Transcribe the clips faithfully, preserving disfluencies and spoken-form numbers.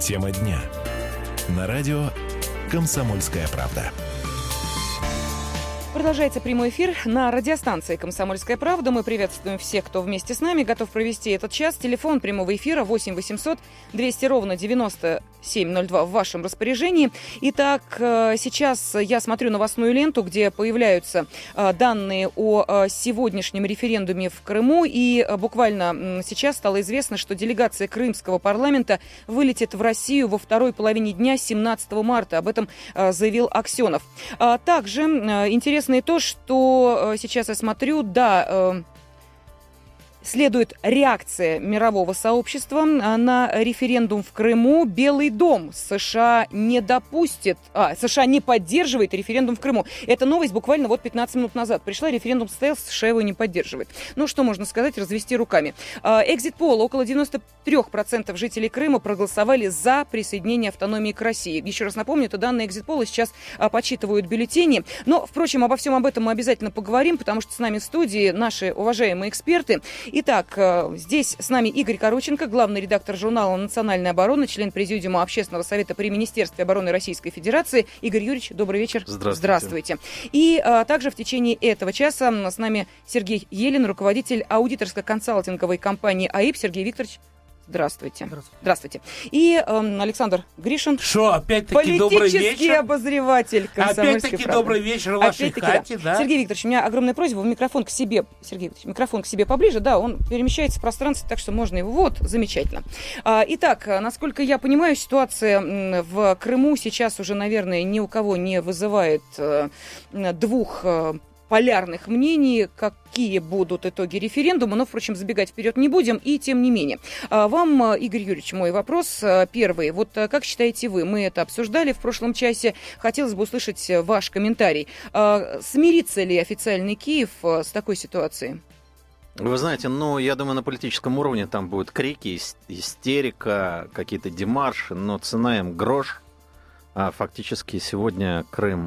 Тема дня. На радио «Комсомольская правда». Продолжается прямой эфир на радиостанции «Комсомольская правда». Мы приветствуем всех, кто вместе с нами готов провести этот час. Телефон прямого эфира восемь восемьсот двести ровно девяносто семь ноль два в вашем распоряжении. Итак, сейчас я смотрю новостную ленту, где появляются данные о сегодняшнем референдуме в Крыму. И буквально сейчас стало известно, что делегация крымского парламента вылетит в Россию во второй половине дня семнадцатого марта. Об этом заявил Аксенов. Также интересно и то, что сейчас я смотрю, да, следует реакция мирового сообщества на референдум в Крыму. Белый дом США не допустит, а, США не поддерживает референдум в Крыму. Эта новость буквально вот пятнадцать минут назад пришла. Референдум состоялся, США его не поддерживает. Ну, что можно сказать, развести руками. Экзит-пол. Около девяносто три процента жителей Крыма проголосовали за присоединение автономии к России. Еще раз напомню, это данные экзит-пола. Сейчас подсчитывают бюллетени. Но, впрочем, обо всем об этом мы обязательно поговорим, потому что с нами в студии наши уважаемые эксперты. Итак, здесь с нами Игорь Короченко, главный редактор журнала «Национальная оборона», член президиума Общественного совета при Министерстве обороны Российской Федерации. Игорь Юрьевич, добрый вечер. Здравствуйте. Здравствуйте. И а, также в течение этого часа с нами Сергей Елин, руководитель аудиторско-консалтинговой компании АИП. Сергей Викторович, здравствуйте. Здравствуйте. Здравствуйте. И э, Александр Гришин. Что, опять-таки добрый вечер? Политический обозреватель «Комсомольской Опять-таки правды». добрый вечер в вашей Опять-таки, хате, да. да? Сергей Викторович, у меня огромная просьба, вы микрофон к себе, Сергей Викторович, микрофон к себе поближе, да, он перемещается в пространстве, так что можно его, вот, замечательно. А, итак, насколько я понимаю, ситуация в Крыму сейчас уже, наверное, ни у кого не вызывает э, двух э, полярных мнений, какие будут итоги референдума, но, впрочем, забегать вперед не будем, и тем не менее. Вам, Игорь Юрьевич, мой вопрос первый. Вот как считаете вы, мы это обсуждали в прошлом часе, хотелось бы услышать ваш комментарий. Смирится ли официальный Киев с такой ситуацией? Вы знаете, ну, я думаю, на политическом уровне там будут крики, истерика, какие-то демарши, но цена им грош. А фактически сегодня Крым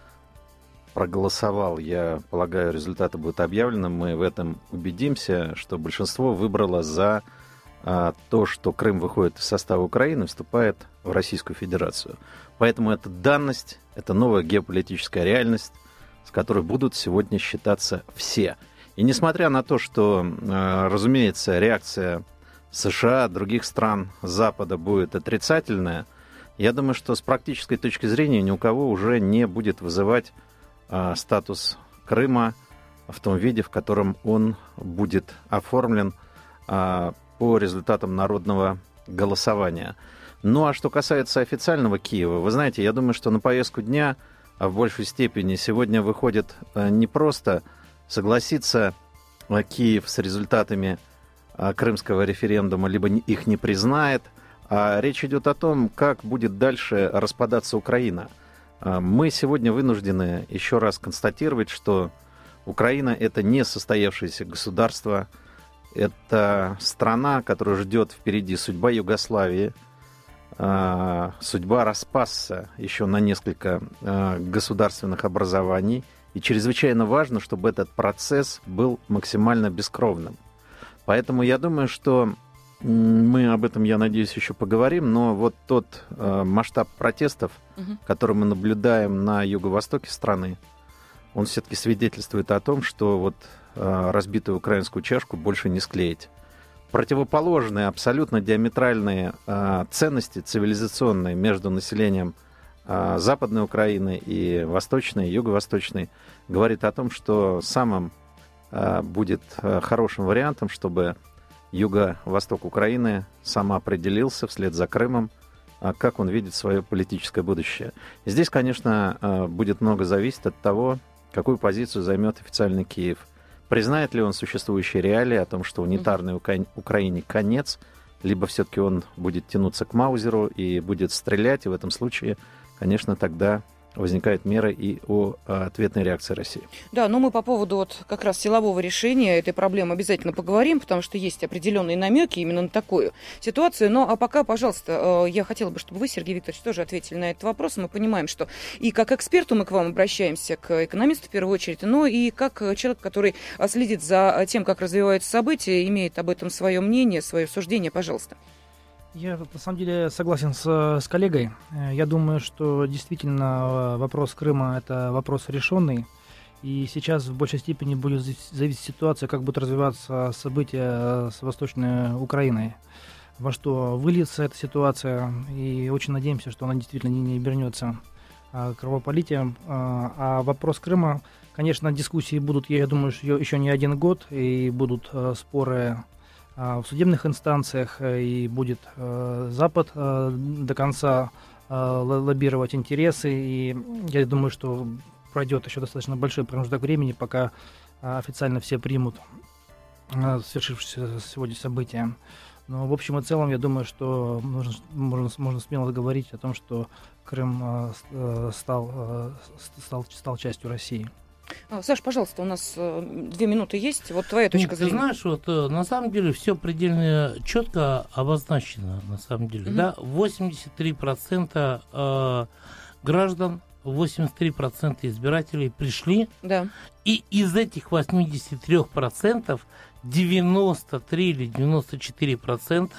проголосовал. Я полагаю, результаты будут объявлены. Мы в этом убедимся, что большинство выбрало за а, то, что Крым выходит из состава Украины, вступает в Российскую Федерацию. Поэтому это данность, это новая геополитическая реальность, с которой будут сегодня считаться все. И несмотря на то, что, а, разумеется, реакция США, других стран Запада будет отрицательная, я думаю, что с практической точки зрения ни у кого уже не будет вызывать статус Крыма в том виде, в котором он будет оформлен а, по результатам народного голосования. Ну а что касается официального Киева, вы знаете, я думаю, что на повестку дня а в большей степени сегодня выходит а, не просто согласиться а, Киев с результатами а, крымского референдума, либо их не признает, а речь идет о том, как будет дальше распадаться Украина. Мы сегодня вынуждены еще раз констатировать, что Украина — это не состоявшееся государство, это страна, которая ждет впереди судьба Югославии, судьба распасться еще на несколько государственных образований, и чрезвычайно важно, чтобы этот процесс был максимально бескровным. Поэтому я думаю, что мы об этом, я надеюсь, еще поговорим, но вот тот э, масштаб протестов, угу. который мы наблюдаем на юго-востоке страны, он все-таки свидетельствует о том, что вот э, разбитую украинскую чашку больше не склеить. Противоположные, абсолютно диаметральные э, ценности цивилизационные между населением э, Западной Украины и Восточной, Юго-Восточной говорит о том, что самым э, будет э, хорошим вариантом, чтобы Юго-восток Украины самоопределился вслед за Крымом, как он видит свое политическое будущее. И здесь, конечно, будет много зависеть от того, какую позицию займет официальный Киев. Признает ли он существующие реалии о том, что унитарной Украине конец, либо все-таки он будет тянуться к Маузеру и будет стрелять, и в этом случае, конечно, тогда возникает мера и о ответной реакции России. Да, но мы по поводу вот как раз силового решения этой проблемы обязательно поговорим, потому что есть определенные намеки именно на такую ситуацию. Но а пока, пожалуйста, я хотела бы, чтобы вы, Сергей Викторович, тоже ответили на этот вопрос. Мы понимаем, что и как эксперту мы к вам обращаемся, к экономисту в первую очередь, но и как человек, который следит за тем, как развиваются события, имеет об этом свое мнение, свое суждение. Пожалуйста. Я на самом деле согласен с, с коллегой. Я думаю, что действительно вопрос Крыма – это вопрос решенный. И сейчас в большей степени будет зависеть ситуация, как будут развиваться события с Восточной Украиной. Во что выльется эта ситуация. И очень надеемся, что она действительно не, не обернется кровопролитием. А вопрос Крыма, конечно, дискуссии будут, я думаю, еще не один год. И будут споры в судебных инстанциях, и будет э, Запад э, до конца э, лоббировать интересы, и я думаю, что пройдет еще достаточно большой промежуток времени, пока э, официально все примут э, свершившееся сегодня события. Но в общем и целом, я думаю, что можно, можно, можно смело говорить о том, что Крым э, стал, э, стал, стал частью России. Саш, пожалуйста, у нас две минуты есть. Вот твоя точка ну, зрения. Ты знаешь, вот на самом деле все предельно четко обозначено, на самом деле. Mm-hmm. Да? восемьдесят три процента э, граждан, восемьдесят три процента избирателей пришли. Да. И из этих восемьдесят три процента девяносто три или девяносто четыре процента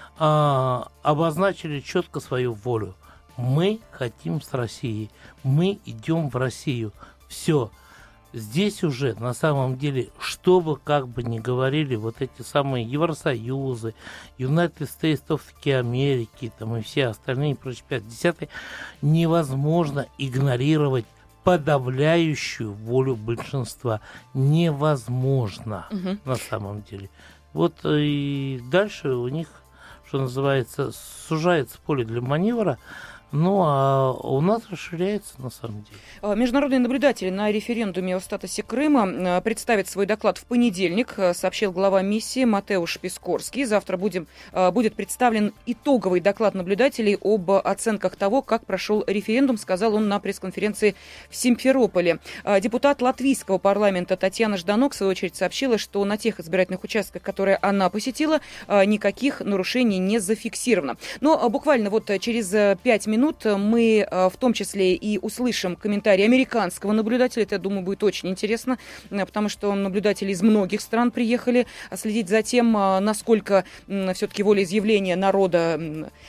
э, обозначили четко свою волю. Мы хотим с Россией. Мы идем в Россию. Все. Здесь уже, на самом деле, что бы как бы ни говорили вот эти самые Евросоюзы, United States of America, там и все остальные, прочие пятьдесят, невозможно игнорировать подавляющую волю большинства. Невозможно, угу. на самом деле. Вот и дальше у них, что называется, сужается поле для маневра. Ну, а у нас расширяется, на самом деле. Международные наблюдатели на референдуме о статусе Крыма представят свой доклад в понедельник, сообщил глава миссии Матеуш Пискорский. Завтра будем, будет представлен итоговый доклад наблюдателей об оценках того, как прошел референдум, сказал он на пресс-конференции в Симферополе. Депутат латвийского парламента Татьяна Жданок, в свою очередь, сообщила, что на тех избирательных участках, которые она посетила, никаких нарушений не зафиксировано. Но буквально вот через пять минут минут мы в том числе и услышим комментарий американского наблюдателя. Это, я думаю, будет очень интересно, потому что наблюдатели из многих стран приехали следить за тем, насколько все-таки волеизъявление народа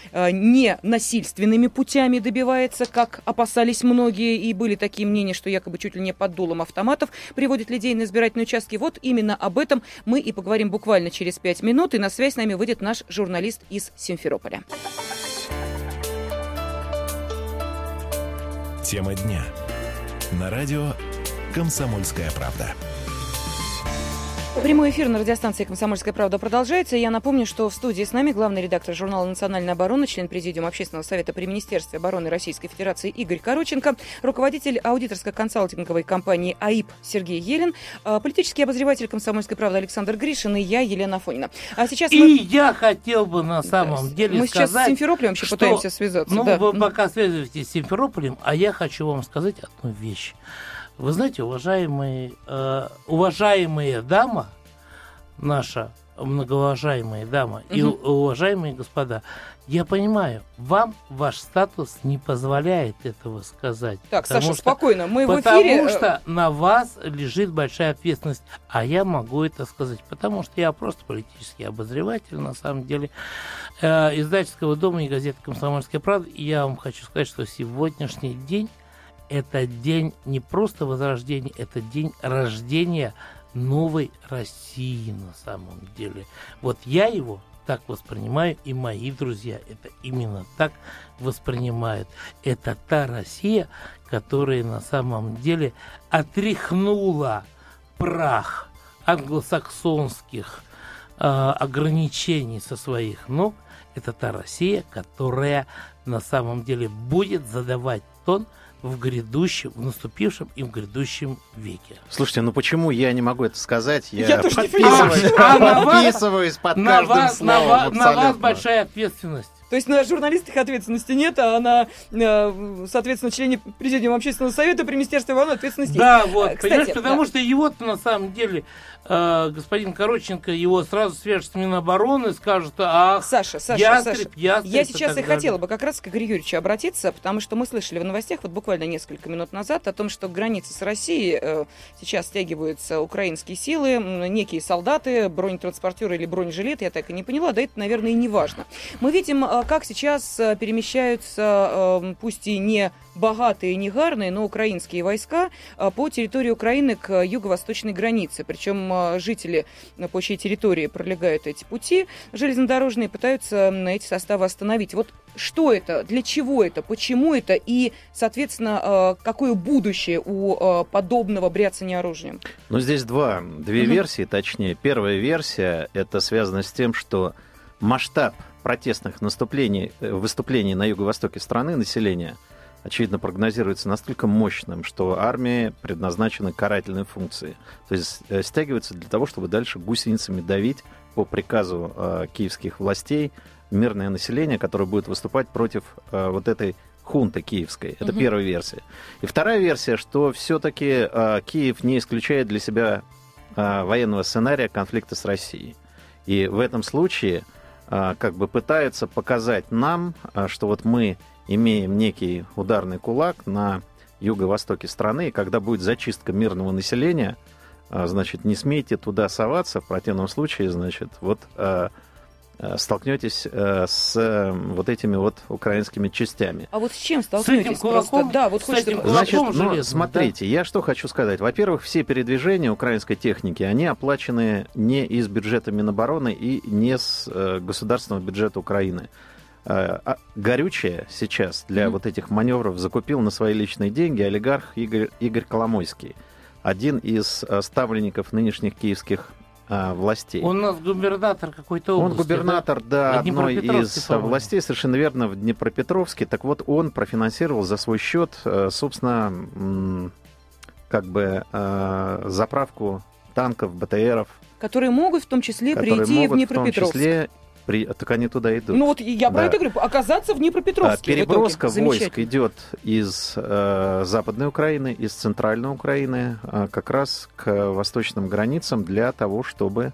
не насильственными путями добивается, как опасались многие, и были такие мнения, что якобы чуть ли не под дулом автоматов приводят людей на избирательные участки. Вот именно об этом мы и поговорим буквально через пять минут, и на связь с нами выйдет наш журналист из Симферополя. Тема дня. На радио «Комсомольская правда». Прямой эфир на радиостанции «Комсомольская правда» продолжается. Я напомню, что в студии с нами главный редактор журнала «Национальная оборона», член Президиума Общественного совета при Министерстве обороны Российской Федерации Игорь Короченко, руководитель аудиторско-консалтинговой компании АИП Сергей Елин, политический обозреватель «Комсомольской правды» Александр Гришин и я, Елена Афонина. А сейчас и мы... я хотел бы на самом да, деле мы сказать... Мы сейчас с Симферополем вообще что... пытаемся связаться. Ну, да. вы пока связываетесь с Симферополем, а я хочу вам сказать одну вещь. Вы знаете, уважаемые, э, уважаемая дама, наша многоуважаемая дама угу. и уважаемые господа, я понимаю, вам ваш статус не позволяет этого сказать. Так, Саша, что, спокойно, мы в потому эфире. Потому что на вас лежит большая ответственность, а я могу это сказать, потому что я просто политический обозреватель, на самом деле, э, издательского дома и газеты «Комсомольская правда». И я вам хочу сказать, что сегодняшний день это день не просто возрождения, это день рождения новой России на самом деле. Вот я его так воспринимаю, и мои друзья это именно так воспринимают. Это та Россия, которая на самом деле отряхнула прах англосаксонских э, ограничений со своих ног. Это та Россия, которая на самом деле будет задавать тон в грядущем, в наступившем и в грядущем веке. Слушайте, ну почему я не могу это сказать? Я, я подписываюсь, а, а подписываюсь под на каждым вас, словом. На, на вас большая ответственность. То есть на журналистах ответственности нет, а на, соответственно, члене Президиума Общественного совета при Министерстве обороны ответственности есть. Да, вот, Кстати, понимаешь, потому да. что его-то на самом деле э, господин Коротченко, его сразу свяжут с Минобороны, скажут, ах, Саша, Саша, ястреб, Саша, ястреб, я и сейчас так и хотела далее. бы как раз к Игорю Юрьевичу обратиться, потому что мы слышали в новостях вот буквально несколько минут назад о том, что к границе с Россией э, сейчас стягиваются украинские силы, м, некие солдаты, бронетранспортеры или бронежилеты, я так и не поняла, да это, наверное, и не важно. Мы видим, э, как сейчас э, перемещаются, э, пусть и не богатые, не гарные, но украинские войска э, по территории Украины к юго-восточной границе. Причем э, жители, э, по чьей территории пролегают эти пути железнодорожные, пытаются э, эти составы остановить. Вот что это, для чего это, почему это и, соответственно, э, какое будущее у э, подобного бряцания оружием? Ну, здесь два, две угу. версии, точнее. Первая версия, это связано с тем, что масштаб протестных наступлений, выступлений на юго-востоке страны населения, очевидно, прогнозируется настолько мощным, что армии предназначены карательные функции. То есть стягиваются для того, чтобы дальше гусеницами давить по приказу э, киевских властей мирное население, которое будет выступать против э, вот этой хунты киевской. Это угу. первая версия. И вторая версия, что все-таки э, Киев не исключает для себя э, военного сценария конфликта с Россией. И в этом случае э, как бы пытаются показать нам, э, что вот мы имеем некий ударный кулак на юго-востоке страны, и когда будет зачистка мирного населения, э, значит, не смейте туда соваться, в противном случае, значит, вот... Э, столкнетесь э, с э, вот этими вот украинскими частями. А вот с чем столкнетесь? С этим кулаком? Да, вот хочется... Значит, ну, железным, смотрите, да? Я что хочу сказать. Во-первых, все передвижения украинской техники, они оплачены не из бюджета Минобороны и не с э, государственного бюджета Украины. Э, а горючее сейчас для mm-hmm. вот этих маневров закупил на свои личные деньги олигарх Игорь, Игорь Коломойский, один из э, ставленников нынешних киевских властей. Он у нас губернатор какой-то области. Он губернатор, да, да одной из властей, совершенно верно, в Днепропетровске. Так вот, он профинансировал за свой счет, собственно, как бы заправку танков, БТРов. Которые могут в том числе прийти в Днепропетровск. В том числе При... Так они туда идут. Ну вот я про да. это говорю, оказаться в Днепропетровске. Переброска войск идет из э, Западной Украины, из Центральной Украины, э, как раз к восточным границам для того, чтобы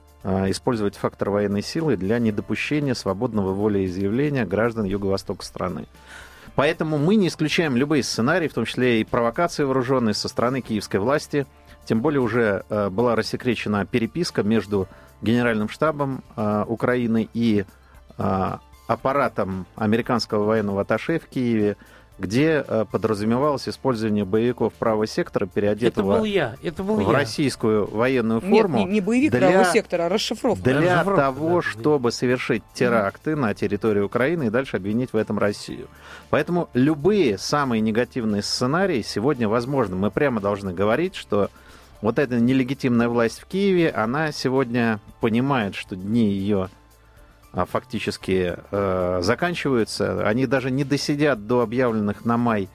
э, использовать фактор военной силы для недопущения свободного волеизъявления граждан юго-востока страны. Поэтому мы не исключаем любые сценарии, в том числе и провокации вооруженные со стороны киевской власти. Тем более уже э, была рассекречена переписка между Генеральным штабом э, Украины и э, аппаратом американского военного атташе в Киеве, где э, подразумевалось использование боевиков правого сектора, переодетого это был я. Это был в я. российскую военную форму. Нет, не, не боевик для, правого сектора, а расшифровка. Для расшифровка, того, да, чтобы совершить теракты mm-hmm. на территории Украины и дальше обвинить в этом Россию. Поэтому любые самые негативные сценарии сегодня возможны. Мы прямо должны говорить, что вот эта нелегитимная власть в Киеве, она сегодня понимает, что дни ее а, фактически э, заканчиваются. Они даже не досидят до объявленных на май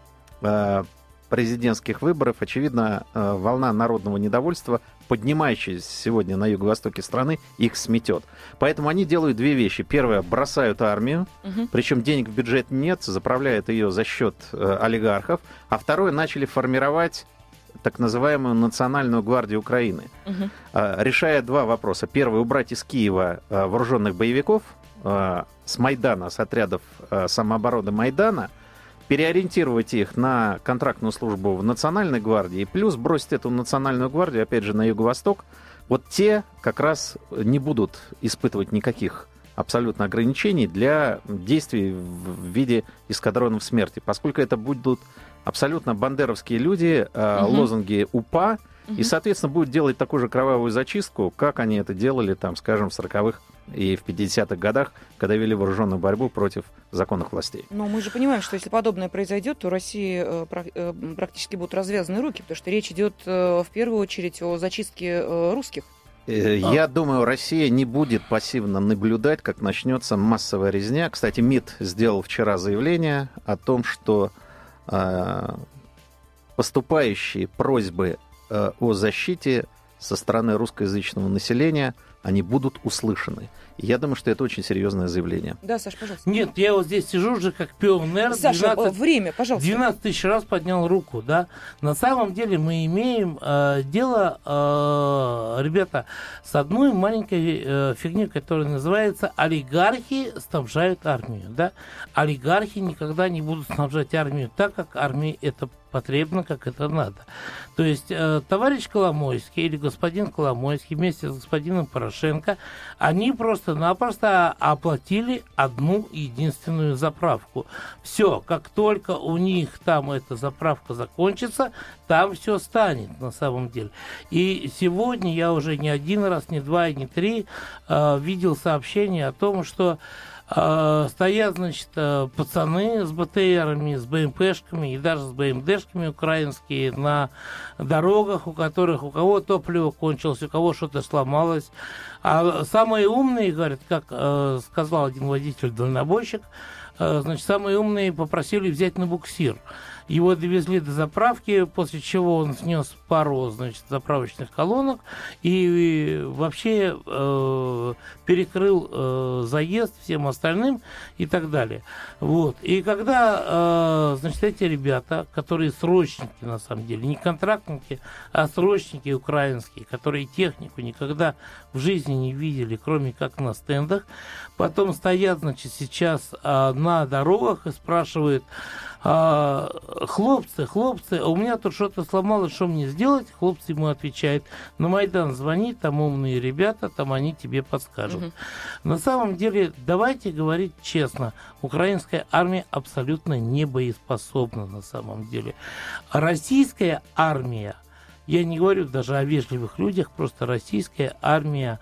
э, президентских выборов. Очевидно, э, волна народного недовольства, поднимающаяся сегодня на юго-востоке страны, их сметет. Поэтому они делают две вещи. Первое, бросают армию, угу. причем денег в бюджет нет, заправляют ее за счет э, олигархов. А второе, начали формировать так называемую Национальную гвардию Украины, угу. решая два вопроса. Первый, убрать из Киева вооруженных боевиков с Майдана, с отрядов самообороны Майдана, переориентировать их на контрактную службу в Национальной гвардии, плюс бросить эту Национальную гвардию, опять же, на юго-восток. Вот те как раз не будут испытывать никаких абсолютно ограничений для действий в виде эскадронов смерти, поскольку это будут абсолютно бандеровские люди, э, угу. лозунги УПА, угу. и, соответственно, будут делать такую же кровавую зачистку, как они это делали, там, скажем, в сороковых и в пятидесятых годах, когда вели вооруженную борьбу против законных властей. Но мы же понимаем, что если подобное произойдет, то России э, э, практически будут развязаны руки, потому что речь идет э, в первую очередь о зачистке э, русских. Я а. думаю, Россия не будет пассивно наблюдать, как начнется массовая резня. Кстати, МИД сделал вчера заявление о том, что поступающие просьбы о защите со стороны русскоязычного населения, они будут услышаны. И я думаю, что это очень серьезное заявление. Да, Саш, пожалуйста. Нет, я вот здесь сижу уже как пионер. Саша, двенадцать, время, пожалуйста. двенадцать тысяч раз поднял руку, да. На самом деле мы имеем э, дело, э, ребята, с одной маленькой э, фигней, которая называется олигархи снабжают армию, да. Олигархи никогда не будут снабжать армию так, как армии это потребно, как это надо. То есть э, товарищ Коломойский или господин Коломойский вместе с господином Порошенко, они просто-напросто оплатили одну единственную заправку. Все, как только у них там эта заправка закончится, там все станет на самом деле. И сегодня я уже не один раз, не два и не три э, видел сообщение о том, что Uh, стоят, значит, uh, пацаны с БТРами, с БМПшками и даже с БМДшками украинские на дорогах, у которых у кого топливо кончилось, у кого что-то сломалось. А самые умные, говорят, как uh, сказал один водитель-дальнобойщик, uh, значит, самые умные попросили взять на буксир. Его довезли до заправки, после чего он снес пару, значит, заправочных колонок и вообще э, перекрыл э, заезд всем остальным и так далее. Вот. И когда, э, значит, эти ребята, которые срочники, на самом деле, не контрактники, а срочники украинские, которые технику никогда в жизни не видели, кроме как на стендах, потом стоят, значит, сейчас э, на дорогах и спрашивают: А, хлопцы, хлопцы, у меня тут что-то сломалось, что мне сделать? Хлопцы ему отвечают: на Майдан звони, там умные ребята, там они тебе подскажут. Угу. На самом деле, давайте говорить честно, украинская армия абсолютно не боеспособна на самом деле. Российская армия, я не говорю даже о вежливых людях, просто российская армия,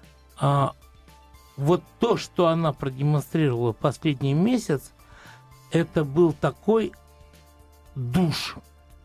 а, вот то, что она продемонстрировала последний месяц, это был такой душ,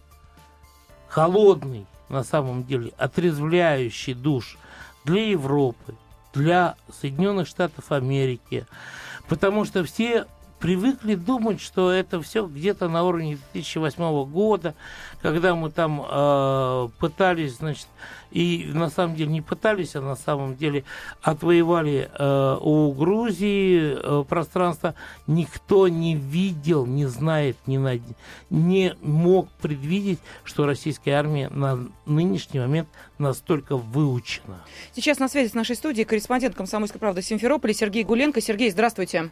холодный, на самом деле, отрезвляющий душ для Европы, для Соединенных Штатов Америки, потому что все привыкли думать, что это все где-то на уровне две тысячи восьмого года, когда мы там э, пытались, значит, и на самом деле не пытались, а на самом деле отвоевали э, у Грузии э, пространство. Никто не видел, не знает, не, над... не мог предвидеть, что российская армия на нынешний момент настолько выучена. Сейчас на связи с нашей студией корреспондент «Комсомольской правды» в Симферополе Сергей Гуленко. Сергей, здравствуйте.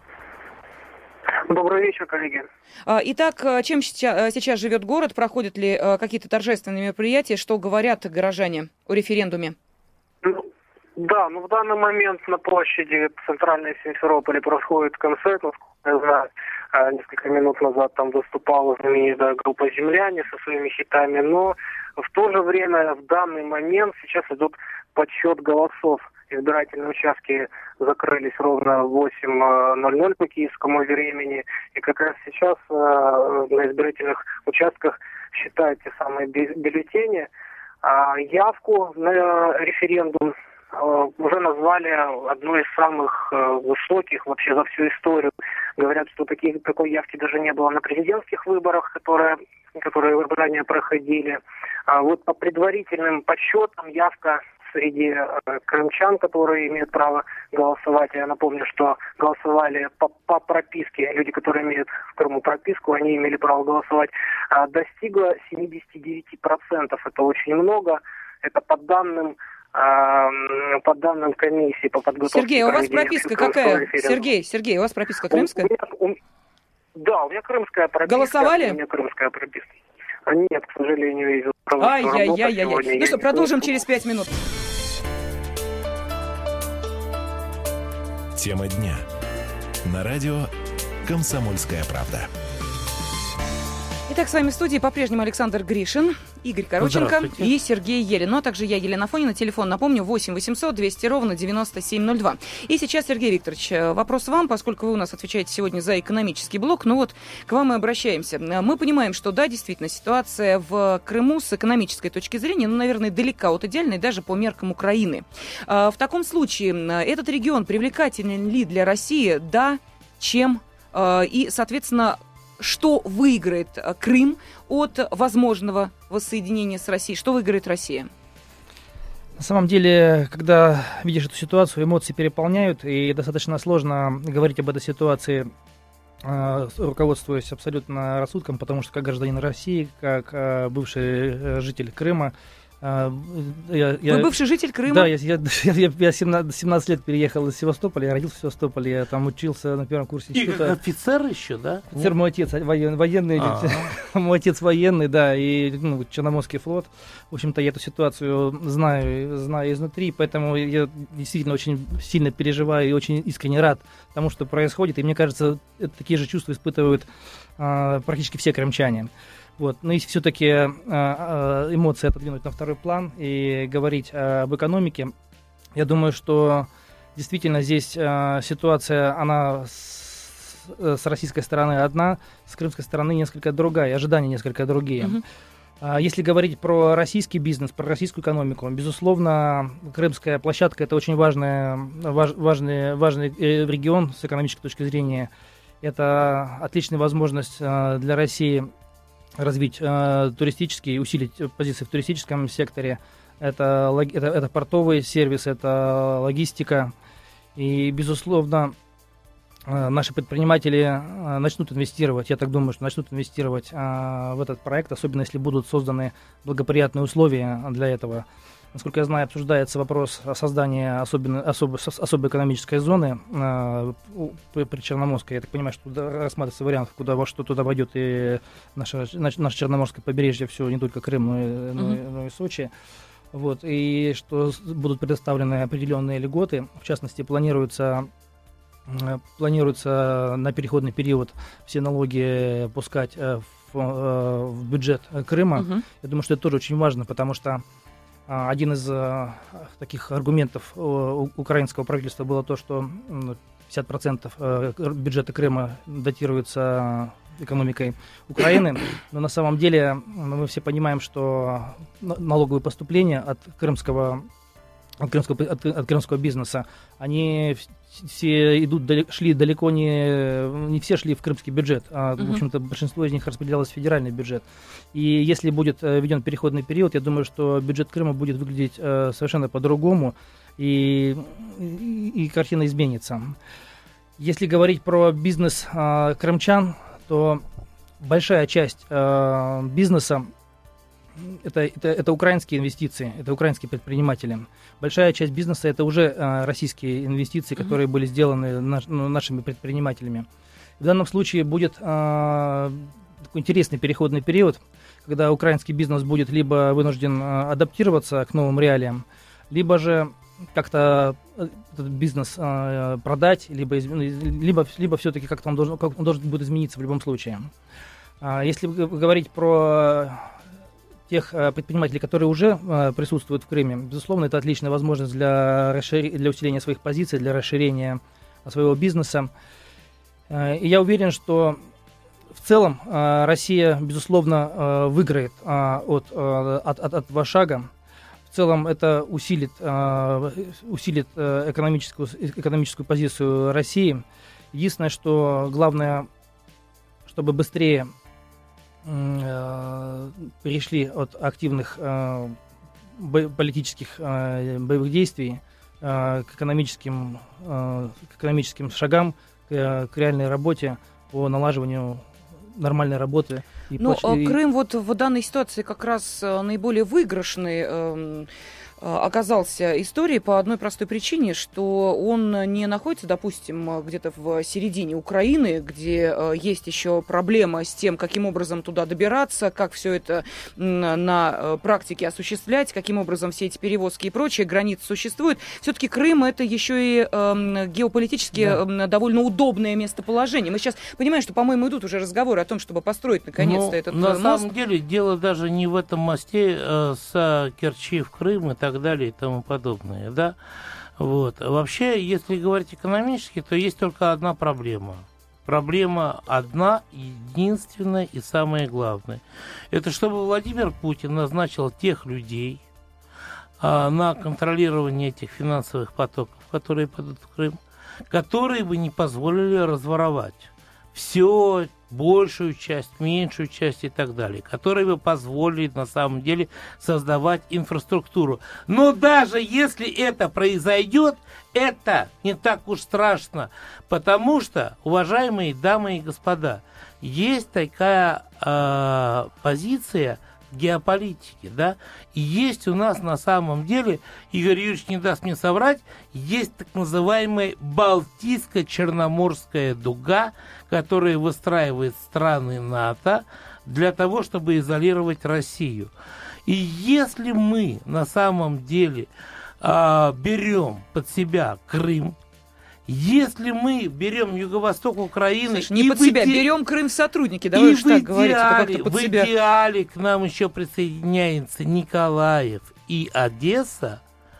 Добрый вечер, коллеги. Итак, чем сейчас, сейчас живет город? Проходят ли какие-то торжественные мероприятия? Что говорят горожане о референдуме? Ну, да, ну в данный момент на площади центральной Симферополя происходит концерт. Насколько я знаю, несколько минут назад там выступала знаменитая группа «Земляне» со своими хитами. Но в то же время, в данный момент, сейчас идет подсчет голосов. Избирательные участки закрылись ровно в восемь ноль ноль по киевскому времени. И как раз сейчас э, на избирательных участках считают те самые бюллетени. А явку на референдум э, уже назвали одной из самых э, высоких вообще за всю историю. Говорят, что таких, такой явки даже не было на президентских выборах, которые, которые ранее проходили. А вот по предварительным подсчетам явка среди э, крымчан, которые имеют право голосовать. Я напомню, что голосовали по, по прописке. Люди, которые имеют в Крыму прописку, они имели право голосовать. А, достигла семьдесят девять процентов. Это очень много. Это по данным, э, по данным комиссии по подготовке. Сергей, у вас прописка какая? Сергей, Сергей, у вас прописка крымская? У меня, у, да, у меня крымская прописка. Голосовали? У меня крымская прописка. Нет, к сожалению, из-за того, что Ай-яй-яй-яй. Ну что, продолжим через пять минут. Тема дня. На радио «Комсомольская правда». Итак, с вами в студии по-прежнему Александр Гришин, Игорь Короченко и Сергей Елин. Ну, а также я, Елена Афонина. Телефон, напомню, восемь восемьсот двести ровно девяносто семь ноль два. И сейчас, Сергей Викторович, вопрос вам, поскольку вы у нас отвечаете сегодня за экономический блок. Ну вот, к вам и обращаемся. Мы понимаем, что, да, действительно, ситуация в Крыму с экономической точки зрения, ну, наверное, далека от идеальной даже по меркам Украины. В таком случае, этот регион привлекателен ли для России? Да, чем? И, соответственно, что выиграет Крым от возможного воссоединения с Россией? Что выиграет Россия? На самом деле, когда видишь эту ситуацию, эмоции переполняют, и достаточно сложно говорить об этой ситуации, э, руководствуясь абсолютно рассудком, потому что как гражданин России, как э, бывший э, житель Крыма, э, я, я, Вы бывший житель Крыма? Да, я, я, я, я семнадцать лет переехал из Севастополя, я родился в Севастополе, я там учился на первом курсе института. И как офицер еще, да? Офицер, мой отец воен, военный, мой отец военный, да, и ну, Черноморский флот. В общем-то, я эту ситуацию знаю, знаю изнутри, поэтому я действительно очень сильно переживаю и очень искренне рад тому, что происходит. И мне кажется, такие же чувства испытывают а, практически все крымчане. Вот. Но если все-таки а, а, эмоции отодвинуть на второй план и говорить а, об экономике, я думаю, что действительно здесь а, ситуация, она с, с российской стороны одна, с крымской стороны несколько другая, ожидания несколько другие. Uh-huh. Если говорить про российский бизнес, про российскую экономику, безусловно, крымская площадка – это очень важный, важ, важный, важный регион с экономической точки зрения. Это отличная возможность для России развить туристический, усилить позиции в туристическом секторе. Это, это, это портовый сервис, это логистика. И, безусловно, наши предприниматели начнут инвестировать, я так думаю, что начнут инвестировать в этот проект, особенно если будут созданы благоприятные условия для этого. Насколько я знаю, обсуждается вопрос о создании особенно, особо, особой экономической зоны при Черноморской. Я так понимаю, что рассматривается вариант, куда во что туда войдет и наше, наше Черноморское побережье, все, не только Крым, но и, mm-hmm. но и, но и Сочи. Вот, и что будут предоставлены определенные льготы. В частности, планируется Планируется на переходный период все налоги пускать в, в бюджет Крыма. Uh-huh. Я думаю, что это тоже очень важно, потому что один из таких аргументов украинского правительства было то, что пятьдесят процентов бюджета Крыма датируется экономикой Украины. Но на самом деле мы все понимаем, что налоговые поступления от крымского От крымского, от, от крымского бизнеса, они все идут, шли далеко не, не все шли в крымский бюджет, а, uh-huh. в общем-то, большинство из них распределялось в федеральный бюджет. И если будет введен переходный период, я думаю, что бюджет Крыма будет выглядеть э, совершенно по-другому, и, и, и картина изменится. Если говорить про бизнес э, крымчан, то большая часть э, бизнеса Это, это, это украинские инвестиции, это украинские предприниматели. Большая часть бизнеса – это уже э, российские инвестиции, которые mm-hmm. были сделаны наш, ну, нашими предпринимателями. В данном случае будет э, такой интересный переходный период, когда украинский бизнес будет либо вынужден э, адаптироваться к новым реалиям, либо же как-то этот бизнес э, продать, либо, либо, либо все-таки как-то он должен, как он должен будет измениться в любом случае. А если говорить про тех э, предпринимателей, которые уже э, присутствуют в Крыме, безусловно, это отличная возможность для, расшир... для усиления своих позиций, для расширения своего бизнеса. Э, и я уверен, что в целом э, Россия, безусловно, э, выиграет э, от, э, от, от, от этого шага. В целом это усилит, э, усилит э, экономическую, экономическую позицию России. Единственное, что главное, чтобы быстрее перешли от активных э, бо- политических э, боевых действий э, к экономическим, э, к экономическим шагам, к, к реальной работе по налаживанию нормальной работы. И Но поч- Крым вот в данной ситуации как раз наиболее выигрышный э, оказался историей по одной простой причине, что он не находится, допустим, где-то в середине Украины, где э, есть еще проблема с тем, каким образом туда добираться, как все это на практике осуществлять, каким образом все эти перевозки и прочие границы существуют. Все-таки Крым — это еще и э, геополитически да. довольно удобное местоположение. Мы сейчас понимаем, что, по-моему, идут уже разговоры о том, чтобы построить наконец-то Но этот на мост. На самом деле дело даже не в этом мосте э, с Керчи в Крым и так далее и тому подобное, да. Вот. Вообще, если говорить экономически, то есть только одна проблема. Проблема одна, единственная и самая главная. Это чтобы Владимир Путин назначил тех людей а, на контролирование этих финансовых потоков, которые пойдут в Крым, которые бы не позволили разворовать все большую часть, меньшую часть и так далее, которые бы позволили на самом деле создавать инфраструктуру. Но даже если это произойдет, это не так уж страшно, потому что, уважаемые дамы и господа, есть такая э, позиция геополитики, да, и есть у нас на самом деле, Игорь Юрьевич не даст мне соврать, есть так называемая Балтийско-Черноморская дуга, которая выстраивает страны НАТО для того, чтобы изолировать Россию. И если мы на самом деле э, берем под себя Крым, если мы берем юго-восток Украины... Слушай, не и под себя, иде... берем Крым в сотрудники, давай уж так говорить, это как-то под в себя. В идеале к нам еще присоединяется Николаев и Одесса,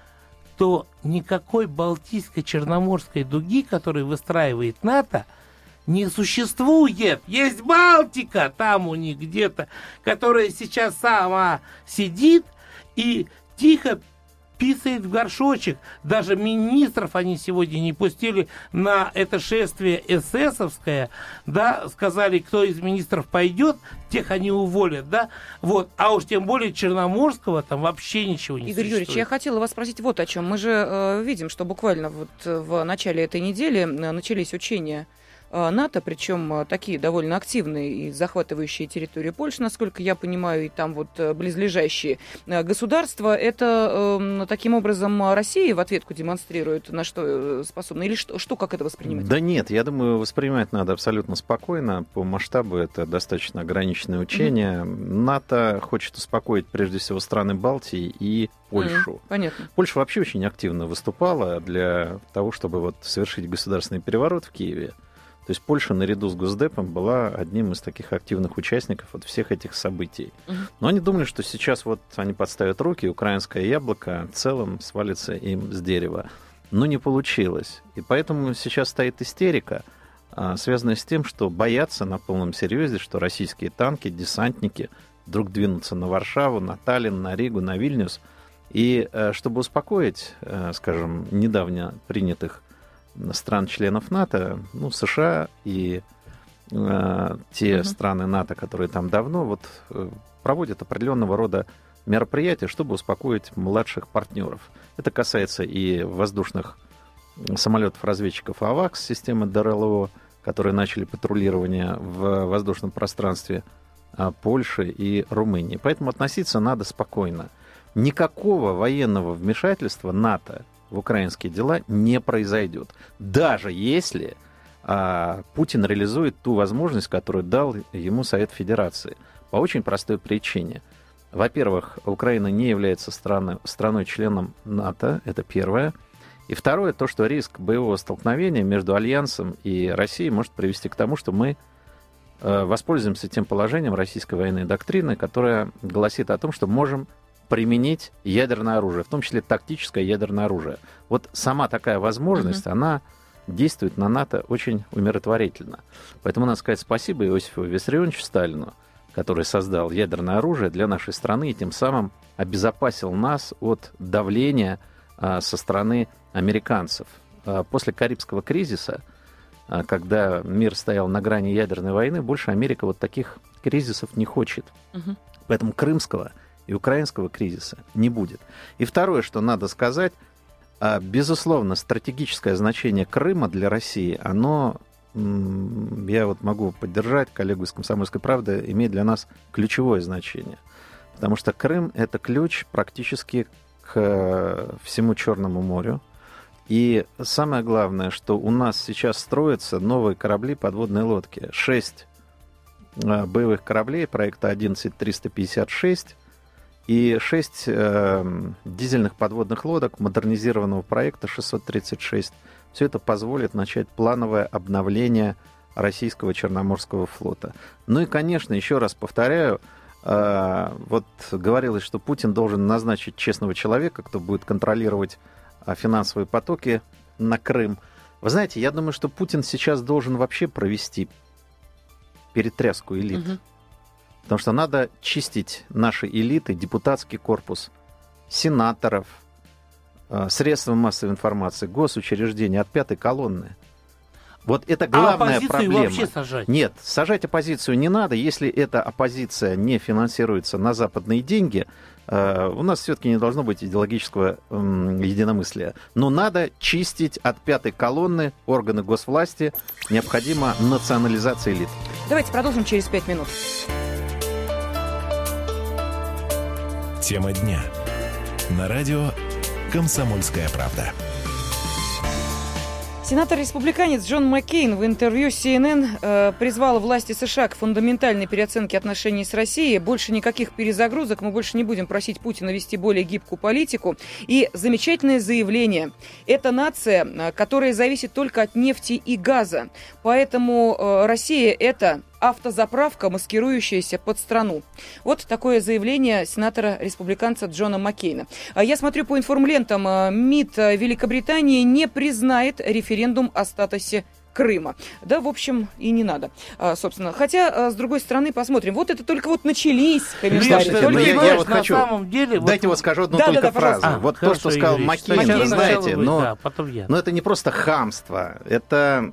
то никакой Балтийско-Черноморской дуги, которую выстраивает НАТО, не существует. Есть Балтика там у них где-то, которая сейчас сама сидит и тихо писает в горшочек. Даже министров они сегодня не пустили на это шествие эсэсовское, да, сказали, кто из министров пойдет, тех они уволят, да, вот, а уж тем более Черноморского там вообще ничего не Игорь существует. Юрьевич, я хотела вас спросить вот о чем. Мы же э, видим, что буквально вот в начале этой недели начались учения НАТО, причем такие довольно активные и захватывающие территорию Польши, насколько я понимаю, и там вот близлежащие государства. Это э, таким образом Россия в ответку демонстрирует, на что способна? Или что, что как это воспринимать? Да нет, я думаю, воспринимать надо абсолютно спокойно. По масштабу это достаточно ограниченное учение. Mm-hmm. НАТО хочет успокоить прежде всего страны Балтии и Польшу. Mm-hmm. Понятно. Польша вообще очень активно выступала для того, чтобы вот совершить государственный переворот в Киеве. То есть Польша наряду с Госдепом была одним из таких активных участников вот всех этих событий. Uh-huh. Но они думали, что сейчас вот они подставят руки, и украинское яблоко в целом свалится им с дерева. Но не получилось. И поэтому сейчас стоит истерика, связанная с тем, что боятся на полном серьезе, что российские танки, десантники вдруг двинутся на Варшаву, на Таллин, на Ригу, на Вильнюс. И чтобы успокоить, скажем, недавно принятых стран-членов НАТО, ну, США и э, те uh-huh. страны НАТО, которые там давно, вот, э, проводят определенного рода мероприятия, чтобы успокоить младших партнеров. Это касается и воздушных самолетов-разведчиков АВАКС, системы ДРЛО, которые начали патрулирование в воздушном пространстве э, Польши и Румынии. Поэтому относиться надо спокойно. Никакого военного вмешательства НАТО в украинские дела не произойдет. Даже если а, Путин реализует ту возможность, которую дал ему Совет Федерации. По очень простой причине. Во-первых, Украина не является страной, страной-членом НАТО, это первое. И второе, то, что риск боевого столкновения между Альянсом и Россией может привести к тому, что мы а, воспользуемся тем положением российской военной доктрины, которая гласит о том, что можем применить ядерное оружие, в том числе тактическое ядерное оружие. Вот сама такая возможность, uh-huh. она действует на НАТО очень умиротворительно. Поэтому надо сказать спасибо Иосифу Виссарионовичу Сталину, который создал ядерное оружие для нашей страны и тем самым обезопасил нас от давления а, со стороны американцев. А, после Карибского кризиса, а, когда мир стоял на грани ядерной войны, больше Америка вот таких кризисов не хочет. Uh-huh. Поэтому крымского и украинского кризиса не будет. И второе, что надо сказать, безусловно, стратегическое значение Крыма для России, оно, я вот могу поддержать коллегу из «Комсомольской правды», имеет для нас ключевое значение. Потому что Крым — это ключ практически к всему Черному морю. И самое главное, что у нас сейчас строятся новые корабли, подводные лодки. Шесть боевых кораблей проекта одиннадцать триста пятьдесят шесть и шесть э, дизельных подводных лодок модернизированного проекта шестьсот тридцать шесть. Все это позволит начать плановое обновление российского Черноморского флота. Ну и, конечно, еще раз повторяю, э, вот говорилось, что Путин должен назначить честного человека, кто будет контролировать э, финансовые потоки на Крым. Вы знаете, я думаю, что Путин сейчас должен вообще провести перетряску элит. Угу. Потому что надо чистить наши элиты, депутатский корпус, сенаторов, средства массовой информации, госучреждения от пятой колонны. Вот это главная а проблема. Вообще сажать? Нет, сажать оппозицию не надо, если эта оппозиция не финансируется на западные деньги. Uh, у нас все-таки не должно быть идеологического um, единомыслия. Но надо чистить от пятой колонны органы госвласти. Необходима национализация элит. Давайте продолжим через пять минут. Тема дня. На радио «Комсомольская правда». Сенатор-республиканец Джон Маккейн в интервью си эн эн э, призвал власти США к фундаментальной переоценке отношений с Россией. Больше никаких перезагрузок, мы больше не будем просить Путина вести более гибкую политику. И замечательное заявление. Это нация, которая зависит только от нефти и газа. Поэтому э, Россия – это автозаправка, маскирующаяся под страну. Вот такое заявление сенатора-республиканца Джона Маккейна. Я смотрю по информлентам, МИД Великобритании не признает референдум о статусе Крыма. Да, в общем, и не надо, собственно. Хотя, с другой стороны, посмотрим. Вот это только вот начались комментарии. Слушайте, только, я, знаешь, я вот хочу, самом деле, дайте вот... вот скажу одну да, только да, да, фразу. а, вот хорошо, то, что сказал Игорь, Маккейн, вы знаете, вы, но, да, потом я. но это не просто хамство. Это,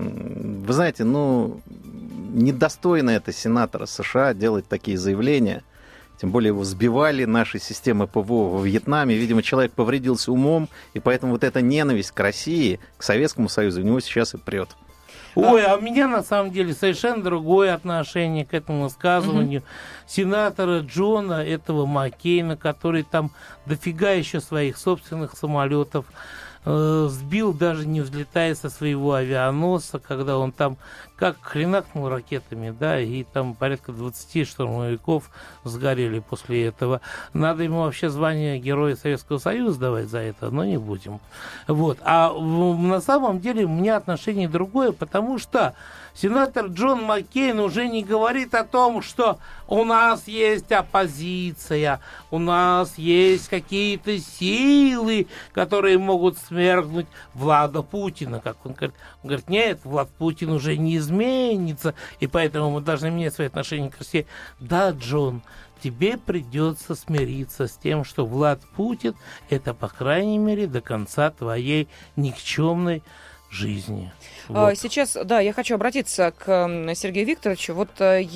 вы знаете, ну, недостойно это сенатора США делать такие заявления. Тем более его сбивали наши системы ПВО во Вьетнаме. Видимо, человек повредился умом, и поэтому вот эта ненависть к России, к Советскому Союзу, у него сейчас и прет. Ой, а у меня на самом деле совершенно другое отношение к этому высказыванию угу. сенатора Джона, этого Маккейна, который там дофига еще своих собственных самолетов э, сбил, даже не взлетая со своего авианосца, когда он там как хренакнул ракетами, да, и там порядка двадцати штурмовиков сгорели после этого. Надо ему вообще звание Героя Советского Союза давать за это, но не будем. Вот. А в, на самом деле у меня отношение другое, потому что сенатор Джон Маккейн уже не говорит о том, что у нас есть оппозиция, у нас есть какие-то силы, которые могут свергнуть Влада Путина. Как он говорит, он говорит, нет, Влад Путин уже не изменится, и поэтому мы должны менять свои отношения к России. Да, Джон, тебе придется смириться с тем, что Влад Путин – это, по крайней мере, до конца твоей никчемной жизни. Вот. Сейчас, да, я хочу обратиться к Сергею Викторовичу. Вот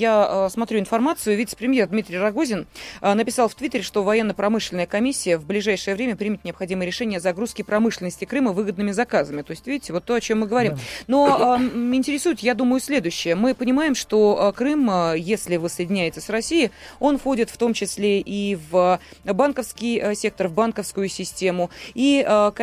я смотрю информацию. Вице-премьер Дмитрий Рогозин написал в Твиттере, что военно-промышленная комиссия в ближайшее время примет необходимые решения о загрузке промышленности Крыма выгодными заказами. То есть, видите, вот то, о чем мы говорим. Да. Но э, интересует, я думаю, следующее. Мы понимаем, что Крым, если воссоединяется с Россией, он входит в том числе и в банковский сектор, в банковскую систему. И,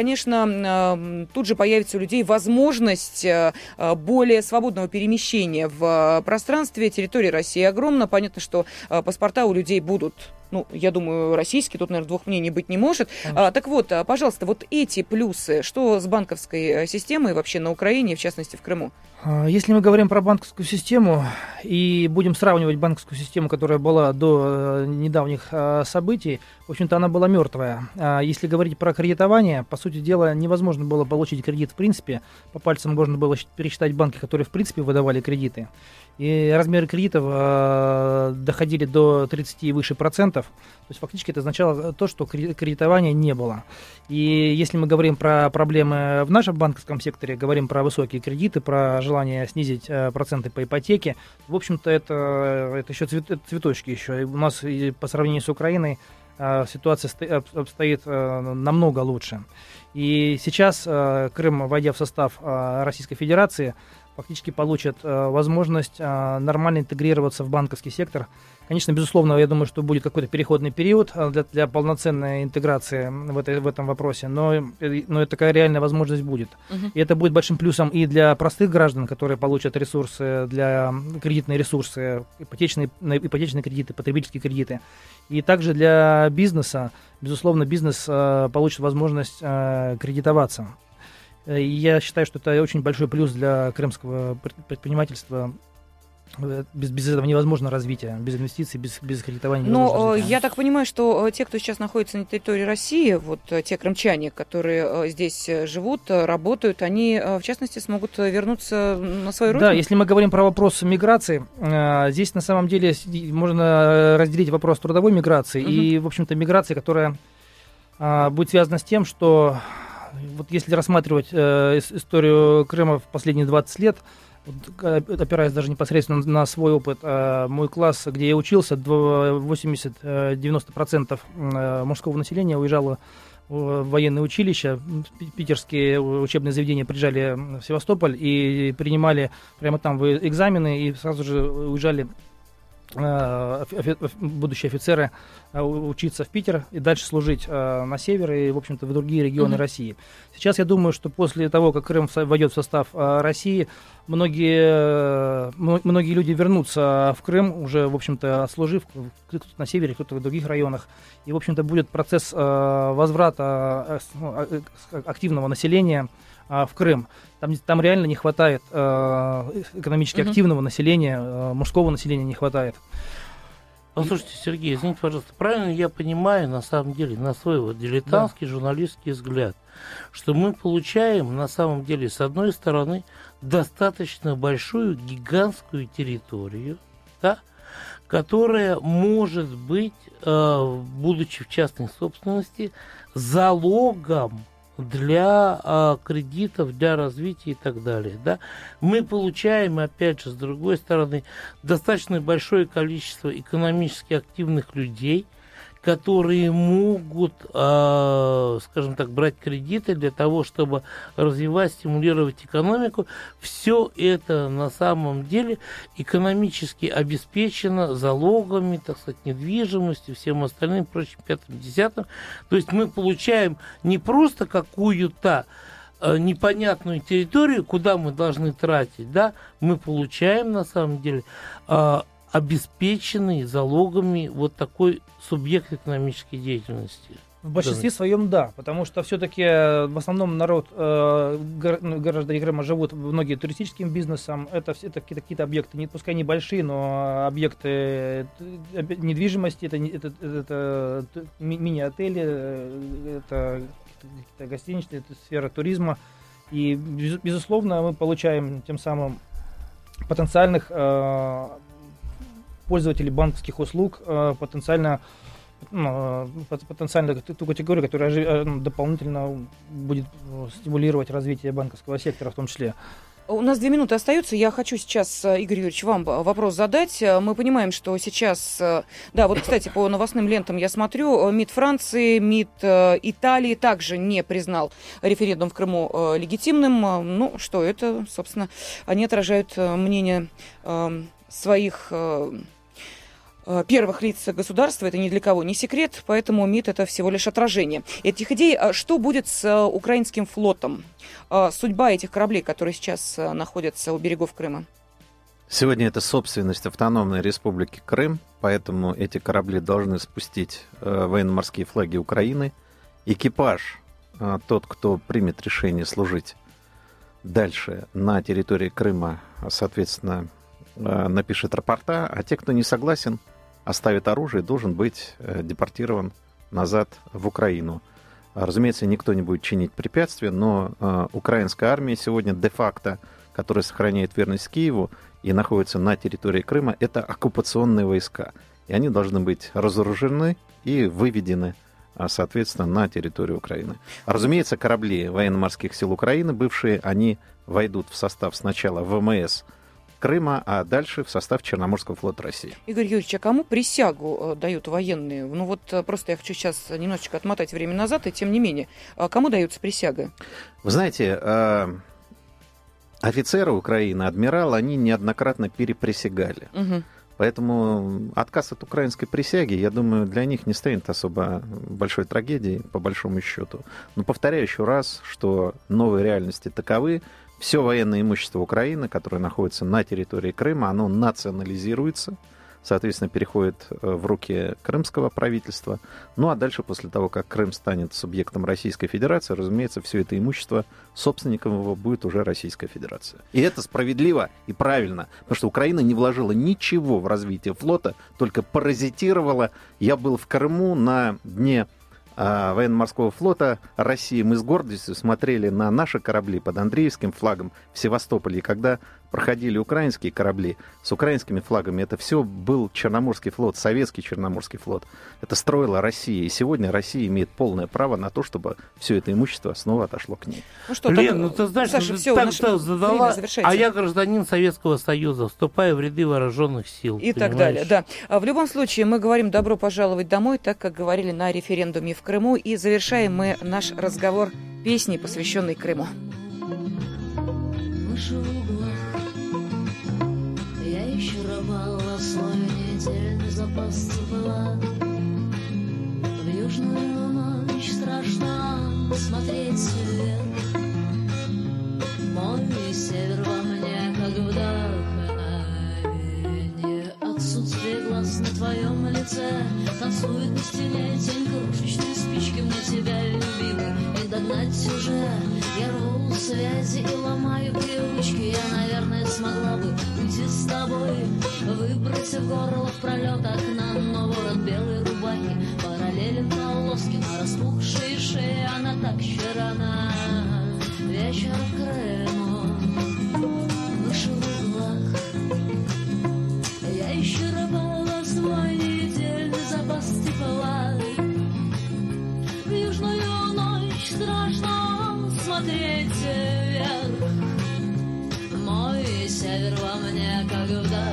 конечно, тут же появится у людей возможность более свободного перемещения в пространстве. Территория России огромна. Понятно, что паспорта у людей будут, ну, я думаю, российские. Тут, наверное, двух мнений быть не может. А, так вот, пожалуйста, вот эти плюсы, что с банковской системой вообще на Украине, в частности, в Крыму? Если мы говорим про банковскую систему и будем сравнивать банковскую систему, которая была до недавних событий, в общем-то, она была мертвая. Если говорить про кредитование, по сути дела, невозможно было получить кредит в принципе. По пальцам можно было пересчитать банки, которые в принципе выдавали кредиты. И размеры кредитов э, доходили до тридцати и выше процентов. То есть фактически это означало то, что кредитования не было. И если мы говорим про проблемы в нашем банковском секторе, говорим про высокие кредиты, про желание снизить э, проценты по ипотеке, в общем-то это, это еще цвет, это цветочки еще. И у нас и по сравнению с Украиной э, ситуация сто, обстоит э, намного лучше. И сейчас э, Крым, войдя в состав э, Российской Федерации, фактически получат э, возможность э, нормально интегрироваться в банковский сектор. Конечно, безусловно, я думаю, что будет какой-то переходный период для, для полноценной интеграции в, этой, в этом вопросе, но, но такая реальная возможность будет. Uh-huh. И это будет большим плюсом и для простых граждан, которые получат ресурсы, для кредитные ресурсы, ипотечные, ипотечные кредиты, потребительские кредиты. И также для бизнеса, безусловно, бизнес э, получит возможность э, кредитоваться. И я считаю, что это очень большой плюс для крымского предпринимательства. Без, без этого невозможно развитие, без инвестиций, без, без кредитования. Но я так понимаю, что те, кто сейчас находится на территории России, вот те крымчане, которые здесь живут, работают, они, в частности, смогут вернуться на свою родину? Да, если мы говорим про вопрос миграции, здесь на самом деле можно разделить вопрос трудовой миграции угу. и, в общем-то, миграции, которая будет связана с тем, что вот если рассматривать э, историю Крыма в последние двадцать лет, вот, опираясь даже непосредственно на свой опыт, э, мой класс, где я учился, восемьдесят-девяносто процентов мужского населения уезжало в военное училище. Питерские учебные заведения приезжали в Севастополь и принимали прямо там экзамены, и сразу же уезжали будущие офицеры учиться в Питер и дальше служить на север и, в общем-то, в другие регионы mm-hmm. России. Сейчас я думаю, что после того, как Крым войдет в состав России, многие, многие люди вернутся в Крым, уже, в общем-то, отслужив, кто-то на севере, кто-то в других районах. И, в общем-то, будет процесс возврата активного населения в Крым. Там, там реально не хватает э, экономически mm-hmm. активного населения, э, мужского населения не хватает. Послушайте, Сергей, извините, пожалуйста, правильно я понимаю, на самом деле, на свой вот дилетантский да. журналистский взгляд, что мы получаем, на самом деле, с одной стороны, достаточно большую, гигантскую территорию, да, которая может быть, э, будучи в частной собственности, залогом для а, кредитов, для развития и так далее. Да? Мы получаем, опять же, с другой стороны, достаточно большое количество экономически активных людей, которые могут, э, скажем так, брать кредиты для того, чтобы развивать, стимулировать экономику. Все это на самом деле экономически обеспечено залогами, так сказать, недвижимостью, всем остальным, прочим, пятым, десятым. То есть мы получаем не просто какую-то э, непонятную территорию, куда мы должны тратить, да, мы получаем на самом деле э, обеспеченный залогами вот такой субъект экономической деятельности. В большинстве своем да, потому что все-таки в основном народ, э, граждане Крыма живут многие туристическим бизнесом, это, это какие-то, какие-то объекты, не, пускай небольшие, но объекты недвижимости, это, это, это, это мини-отели, это какие-то гостиничные, это сфера туризма, и безусловно мы получаем тем самым потенциальных э, пользователей банковских услуг, потенциально, ну, потенциально ту категорию, которая дополнительно будет стимулировать развитие банковского сектора в том числе. У нас две минуты остаются. Я хочу сейчас, Игорь Юрьевич, вам вопрос задать. Мы понимаем, что сейчас... Да, вот, кстати, по новостным лентам я смотрю, МИД Франции, МИД Италии также не признал референдум в Крыму легитимным. Ну, что это, собственно, они отражают мнение своих первых лиц государства, это ни для кого не секрет, поэтому МИД это всего лишь отражение этих идей. Что будет с украинским флотом? Судьба этих кораблей, которые сейчас находятся у берегов Крыма? Сегодня это собственность автономной республики Крым, поэтому эти корабли должны спустить военно-морские флаги Украины. Экипаж, тот, кто примет решение служить дальше на территории Крыма, соответственно, напишет рапорта, а те, кто не согласен, оставит оружие, должен быть депортирован назад в Украину. Разумеется, никто не будет чинить препятствия, но э, украинская армия сегодня де-факто, которая сохраняет верность Киеву и находится на территории Крыма, это оккупационные войска. И они должны быть разоружены и выведены, соответственно, на территорию Украины. Разумеется, корабли военно-морских сил Украины, бывшие, они войдут в состав сначала ВМС Крыма, а дальше в состав Черноморского флота России. Игорь Юрьевич, а кому присягу э, дают военные? Ну вот э, просто я хочу сейчас немножечко отмотать время назад, и тем не менее, э, кому дается присяга? Вы знаете, э, офицеры Украины, адмиралы, они неоднократно переприсягали. Угу. Поэтому отказ от украинской присяги, я думаю, для них не станет особо большой трагедией, по большому счету. Но повторяю еще раз, что новые реальности таковы. Все военное имущество Украины, которое находится на территории Крыма, оно национализируется, соответственно, переходит в руки крымского правительства. Ну а дальше, после того, как Крым станет субъектом Российской Федерации, разумеется, все это имущество, собственником его будет уже Российская Федерация. И это справедливо и правильно, потому что Украина не вложила ничего в развитие флота, только паразитировала. Я был в Крыму на дне военно-морского флота России. Мы с гордостью смотрели на наши корабли под Андреевским флагом в Севастополе. И когда проходили украинские корабли с украинскими флагами, это все был Черноморский флот, советский Черноморский флот. Это строила Россия. И сегодня Россия имеет полное право на то, чтобы все это имущество снова отошло к ней. Ну что, Лен, так, ну ты знаешь, Саша, ты все, так наше что задала, время завершается. а я гражданин Советского Союза, вступаю в ряды вооруженных сил. И понимаешь? так далее, да. А в любом случае, мы говорим «добро пожаловать домой», так как говорили на референдуме в Крыму, и завершаем мы наш разговор песней, посвященной Крыму. Я еще рвала свой недельный запас тепла. В южную ночь страшно смотреть вверх. Мой север во мне, как вдохновение. Отсутствие глаз на твоем лице. Танцует на стене тень крошечной спички. Мне тебя, любимый, не догнать уже. Я рву связи и ломаю привычки. Я, наверное, смогла бы уйти с тобой, выбросив горло в пролет окна. Но ворот белой рубахи параллелен полоски на распухшей шее. Она так черна. Вечер в Крыму, выше в углах. Я еще рвала свой недельный запас тепла. В южную ночь страшно смотреть вверх. Мой север во мне, как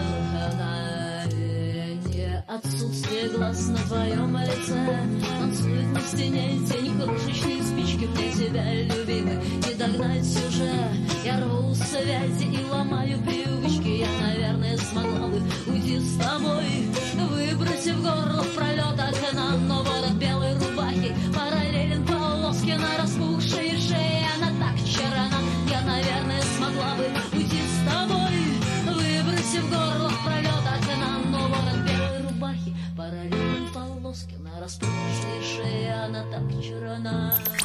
вдохновение. Отсутствие глаз на твоем лице. Танцует на стене тень крошечной спички. Мне тебя, любимый, не догнать уже. Я рву связи и ломаю привычки. Я, наверное, смогла бы уйти с тобой, выбросив горло в пролет окна. Но ворот белой рубахи параллелен полоски на распухшей шее. Она так черна. Я, наверное, смогла бы уйти с тобой, выбросив горло в пролет окна. Но ворот белой рубахи параллелен полоски на распухшей шее. Она так черна.